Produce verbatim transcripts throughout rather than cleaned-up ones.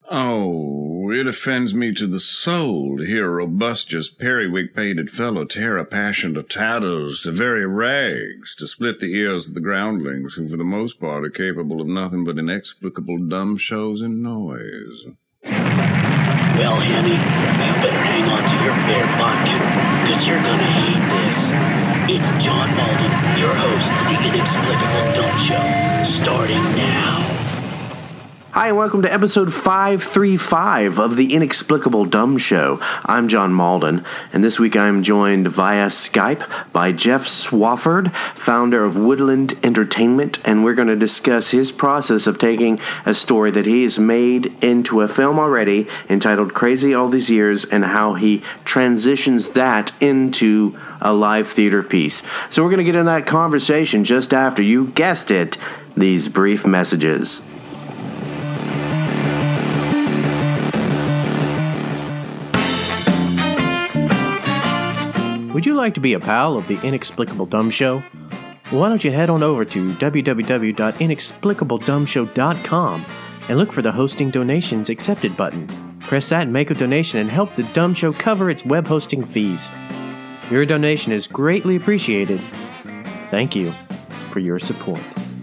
Oh, it offends me to the soul to hear a robustious, periwig-pated fellow tear a passion to tatters, to very rags, to split the ears of the groundlings, who for the most part are capable of nothing but inexplicable dumb shows and noise. Well, Henny, you better hang on to your bear vodka, because you're gonna hate this. It's John Malden, your host of the Inexplicable Dumb Show, starting now. Hi, and welcome to episode five thirty-five of the Inexplicable Dumb Show. I'm John Malden, and this week I'm joined via Skype by Jeff Swafford, founder of Woodland Entertainment, and we're going to discuss his process of taking a story that he has made into a film already entitled Crazy All These Years and how he transitions that into a live theater piece. So we're going to get in that conversation just after, you guessed it, these brief messages. Would you like to be a pal of the Inexplicable Dumb Show? Well, why don't you head on over to w w w dot inexplicable dumb show dot com and look for the Hosting Donations Accepted button. Press that and make a donation and help the Dumb Show cover its web hosting fees. Your donation is greatly appreciated. Thank you for your support.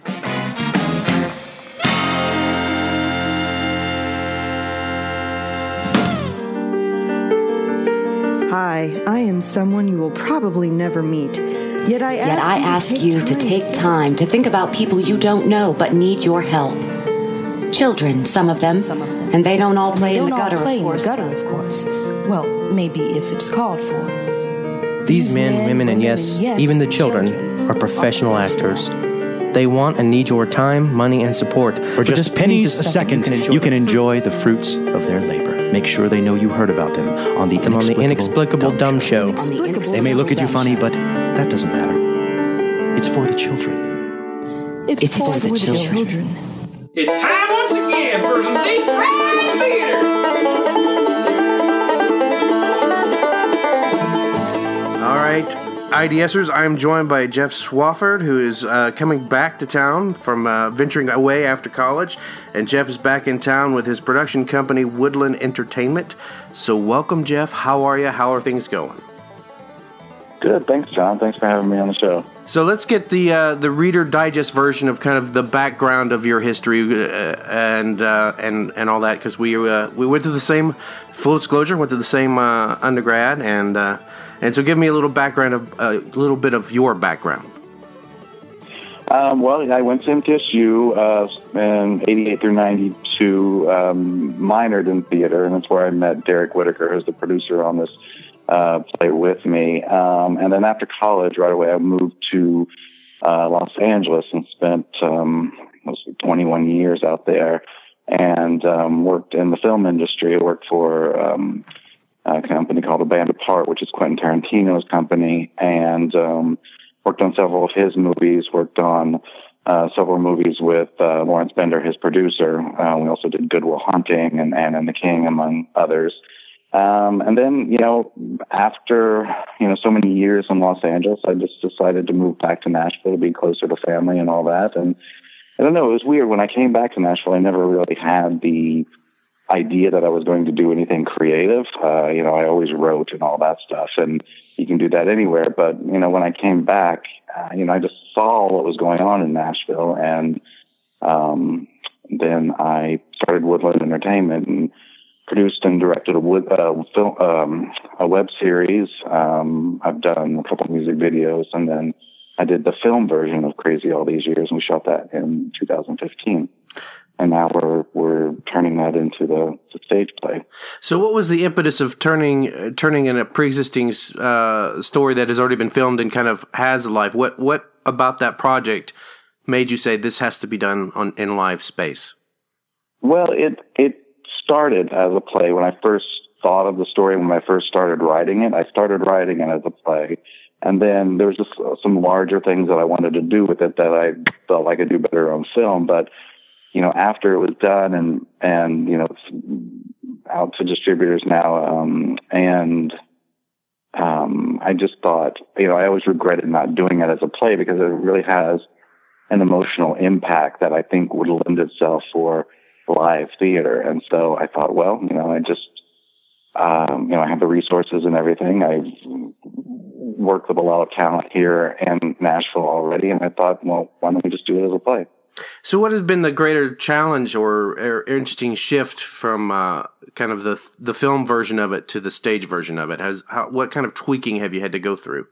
Hi, I am someone you will probably never meet. Yet I ask, Yet I you, ask to you time. to take time to think about people you don't know but need your help. Children, some of them, Some of them. and they don't all play they in don't the gutter, all play of course. in the gutter, of course. Well, maybe if it's called for. These men, women, and yes, even the children are professional actors. They want and need your time, money, and support. For just, just pennies a second, you can enjoy, you can enjoy the fruits of their labor. Make sure they know you heard about them on the Inexplicable, on the Inexplicable Dumb, Dumb Show. Inexplicable They may look at you funny, show. but that doesn't matter. It's for the children. It's, It's for, for the, the children. children. It's time once again for some deep fried theater. All right, IDSers, I'm joined by Jeff Swafford, who is uh, coming back to town from uh, venturing away after college. And Jeff is back in town with his production company, Woodland Entertainment. So welcome, Jeff. How are you? How are things going? Good. Thanks, John. Thanks for having me on the show. So let's get the uh, the Reader Digest version of kind of the background of your history uh, and uh, and and all that, because we uh, we went to the same, full disclosure, went to the same uh, undergrad, and uh, and so give me a little background of a uh, little bit of your background. Um, well, I went to M T S U uh, in eighty-eight through ninety-two, um, minored in theater, and that's where I met Derek Whitaker, who's the producer on this uh, play with me. Um, and then after college, right away, I moved to uh, Los Angeles and spent um, most twenty-one years out there, and um, worked in the film industry. I worked for um, a company called A Band Apart, which is Quentin Tarantino's company, and um, worked on several of his movies, worked on uh, several movies with uh, Lawrence Bender, his producer. Uh, we also did Good Will Hunting and Anne and the King, among others. Um, and then, you know, after, you know, so many years in Los Angeles, I just decided to move back to Nashville to be closer to family and all that. And I don't know, it was weird. When I came back to Nashville, I never really had the idea that I was going to do anything creative. Uh, you know, I always wrote and all that stuff, and you can do that anywhere. But, you know, when I came back, uh, you know, I just saw what was going on in Nashville. And um, then I started Woodland Entertainment and produced and directed a, wood, uh, film, um, a web series. Um, I've done a couple of music videos, and then I did the film version of Crazy All These Years, and we shot that in two thousand fifteen. And now we're we're turning that into the, the stage play. So, what was the impetus of turning uh, turning in a pre-existing uh, story that has already been filmed and kind of has a life? What what about that project made you say this has to be done on in live space? Well, it it started as a play when I first thought of the story. When I first started writing it, I started writing it as a play, and then there was just some larger things that I wanted to do with it that I felt I could do better on film, but. You know, after it was done and, and, you know, it's out to distributors now. Um, and, um, I just thought, you know, I always regretted not doing it as a play because it really has an emotional impact that I think would lend itself for live theater. And so I thought, well, you know, I just, um, you know, I have the resources and everything. I've worked with a lot of talent here in Nashville already. And I thought, well, why don't we just do it as a play? So what has been the greater challenge or, or interesting shift from uh, kind of the the film version of it to the stage version of it? Has how, what kind of tweaking have you had to go through?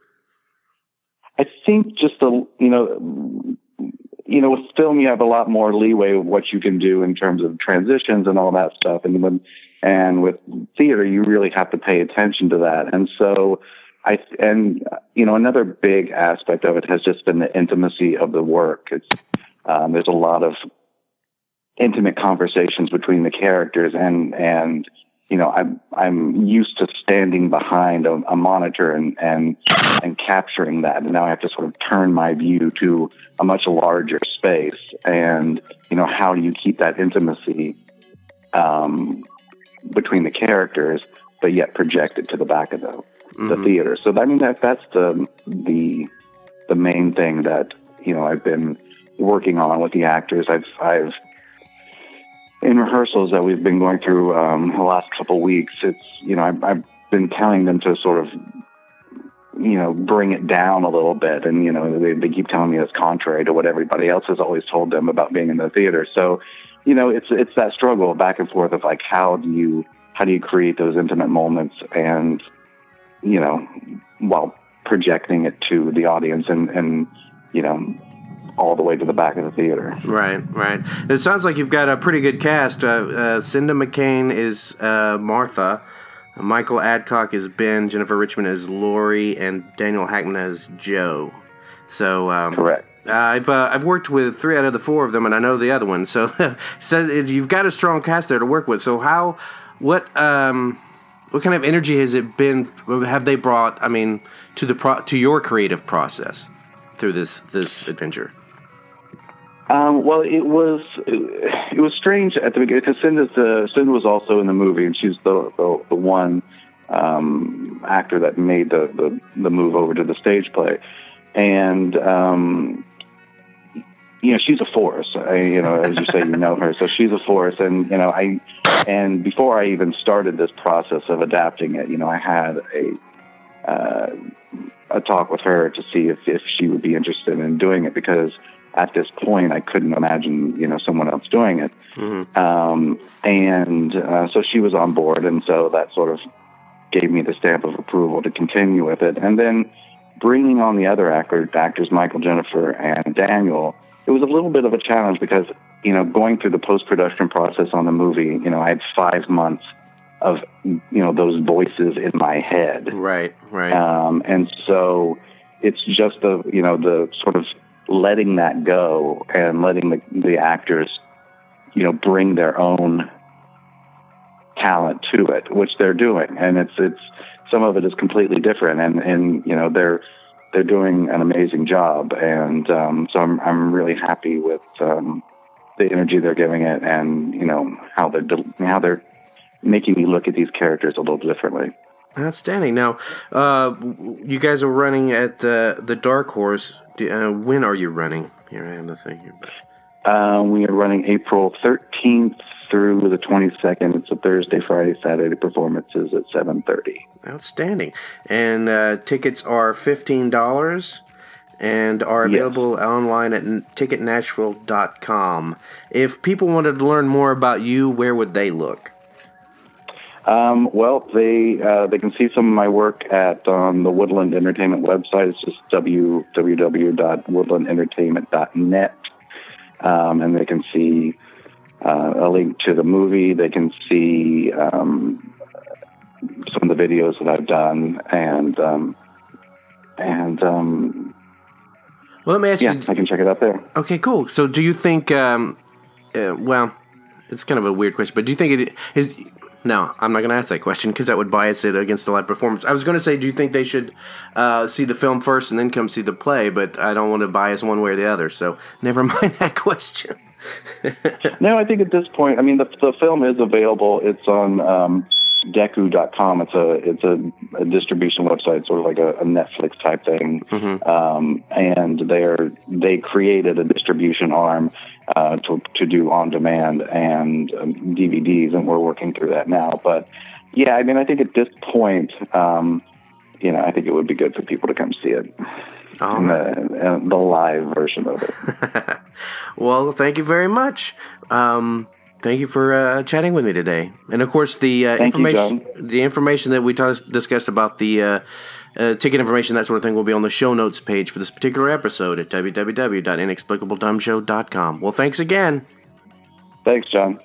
I think just the, you know, you know, with film, you have a lot more leeway of what you can do in terms of transitions and all that stuff. And when, and with theater, you really have to pay attention to that. And so I, and, you know, another big aspect of it has just been the intimacy of the work. It's, um, there's a lot of intimate conversations between the characters, and, and, you know, I'm, I'm used to standing behind a, a monitor and, and, and capturing that. And now I have to sort of turn my view to a much larger space. And, you know, how do you keep that intimacy, um, between the characters, but yet project it to the back of the, mm-hmm. the theater. So, I mean, that, that's the, the, the main thing that, you know, I've been working on with the actors. I've, I've, in rehearsals that we've been going through, um, the last couple of weeks, it's, you know, I've, I've been telling them to sort of, you know, bring it down a little bit. And, you know, they, they keep telling me it's contrary to what everybody else has always told them about being in the theater. So, you know, it's, it's that struggle back and forth of like, how do you, how do you create those intimate moments and, you know, while projecting it to the audience and, and, you know, all the way to the back of the theater. Right, right. It sounds like you've got a pretty good cast. Uh, uh, Cinda McCain is uh, Martha. Michael Adcock is Ben. Jennifer Richmond is Lori, and Daniel Hackman as Joe. So um, correct. Uh, I've uh, I've worked with three out of the four of them, and I know the other one. So, so you've got a strong cast there to work with. So how, what um, what kind of energy has it been? Have they brought? I mean, to the pro- to your creative process through this this adventure. Um, well, it was it was strange at the beginning because Cinda's the Cinda was also in the movie, and she's the the, the one um, actor that made the, the the move over to the stage play, and um, you know, she's a force. I, you know, as you say, you know her, so she's a force, and you know, I and before I even started this process of adapting it, you know, I had a uh, a talk with her to see if if she would be interested in doing it, because at this point, I couldn't imagine, you know, someone else doing it. Mm-hmm. Um, and uh, so she was on board, and so that sort of gave me the stamp of approval to continue with it. And then bringing on the other actor, actors, Michael, Jennifer, and Daniel, it was a little bit of a challenge because, you know, going through the post-production process on the movie, you know, I had five months of, you know, those voices in my head. Right, right. Um, and so it's just the, you know, the sort of letting that go and letting the, the actors, you know, bring their own talent to it, which they're doing. And it's, it's, some of it is completely different, and, and, you know, they're, they're doing an amazing job. And, um, so I'm, I'm really happy with, um, the energy they're giving it, and, you know, how they're, how they're making me look at these characters a little differently. Outstanding. Now, uh, you guys are running at uh, the Dark Horse. Do, uh, when are you running? Here I have the thing here. Uh, we are running April thirteenth through the twenty-second. It's a Thursday, Friday, Saturday performances at seven thirty. Outstanding. And uh, tickets are fifteen dollars and are available yes. online at ticket nashville dot com. If people wanted to learn more about you, where would they look? Um, well, they uh, they can see some of my work at um, the Woodland Entertainment website. It's just w w w dot woodland entertainment dot net, um, and they can see uh, a link to the movie. They can see um, some of the videos that I've done, and um, and um, well, let me ask yeah, you. I can check it out there. Okay, cool. So, do you think? Um, uh, well, it's kind of a weird question, but do you think it is? No, I'm not going to ask that question because that would bias it against the live performance. I was going to say, do you think they should uh, see the film first and then come see the play? But I don't want to bias one way or the other, so never mind that question. No, I think at this point, I mean, the, the film is available. It's on um, deku dot com. It's a it's a, a distribution website, sort of like a, a Netflix type thing. Mm-hmm. Um, and they're they created a distribution arm, uh, to to do on demand and um, D V Ds, and we're working through that now. But yeah, I mean, I think at this point, um, you know, I think it would be good for people to come see it. Um, the, the live version of it. Well, thank you very much. Um, thank you for uh, chatting with me today. And of course, the uh, information you, the information that we t- discussed about the uh, uh, ticket information, that sort of thing, will be on the show notes page for this particular episode at w w w dot inexplicable dumb show dot com. Well, thanks again. Thanks, John.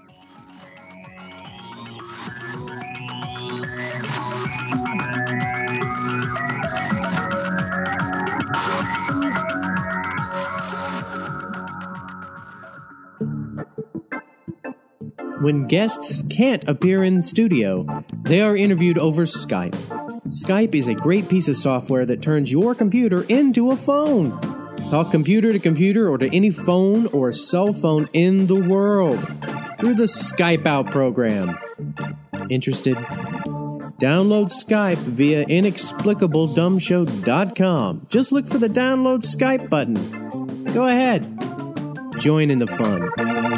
When guests can't appear in the studio, they are interviewed over Skype. Skype is a great piece of software that turns your computer into a phone. Talk computer to computer or to any phone or cell phone in the world through the Skype Out program. Interested? Download Skype via inexplicable dumb show dot com. Just look for the download Skype button. Go ahead. Join in the fun.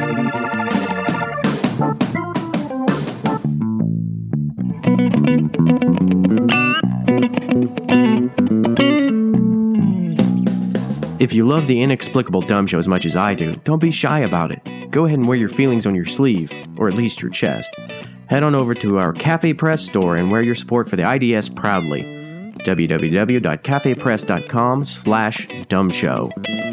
If you love the Inexplicable Dumb Show as much as I do, don't be shy about it. Go ahead and wear your feelings on your sleeve, or at least your chest. Head on over to our Cafe Press store and wear your support for the I D S proudly. w w w dot cafe press dot com slash dumb show.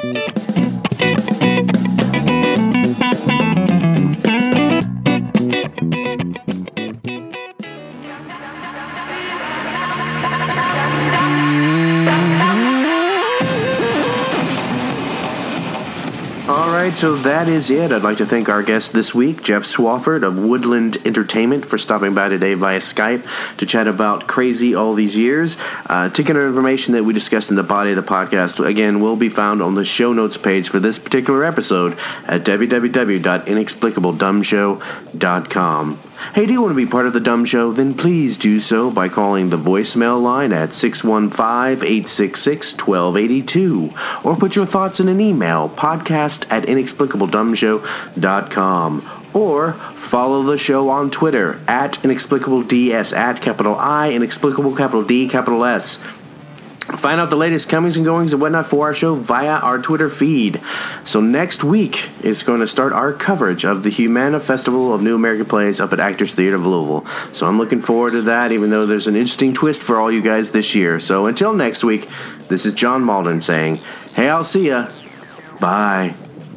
So that is it. I'd like to thank our guest this week, Jeff Swafford of Woodland Entertainment, for stopping by today via Skype to chat about Crazy All These Years. Uh, ticket information that we discussed in the body of the podcast, again, will be found on the show notes page for this particular episode at w w w dot inexplicable dumb show dot com. Hey, do you want to be part of the Dumb Show? Then please do so by calling the voicemail line at six one five, eight six six, one two eight two or put your thoughts in an email, podcast at inexplicable dumb show dot com. Or follow the show on Twitter at inexplicableds, at capital I, inexplicable capital D, capital S. Find out the latest comings and goings and whatnot for our show via our Twitter feed. So next week is going to start our coverage of the Humana Festival of New American Plays up at Actors Theater of Louisville. So I'm looking forward to that, even though there's an interesting twist for all you guys this year. So until next week, this is John Malden saying, hey, I'll see ya. Bye.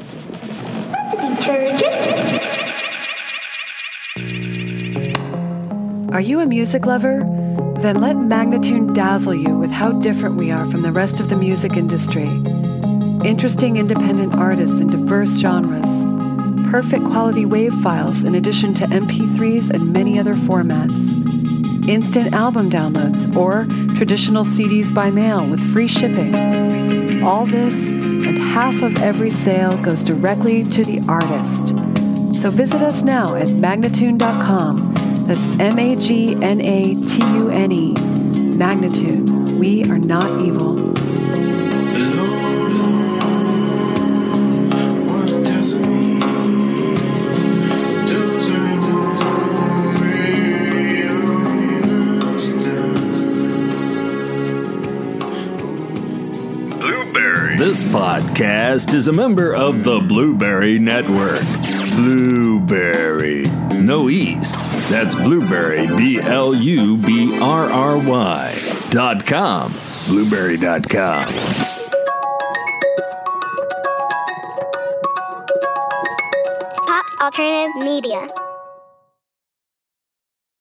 Are you a music lover? Then let Magnatune dazzle you with how different we are from the rest of the music industry. Interesting independent artists in diverse genres. Perfect quality WAV files in addition to M P threes and many other formats. Instant album downloads or traditional C Ds by mail with free shipping. All this and half of every sale goes directly to the artist. So visit us now at magnatune dot com. That's M A G N A T U N E. Magnatune. We are not evil. Blueberry. This podcast is a member of the Blueberry Network. Blueberry. No E's. That's Blueberry, B L U B R R Y dot com. Blueberry dot com. Pop Alternative Media.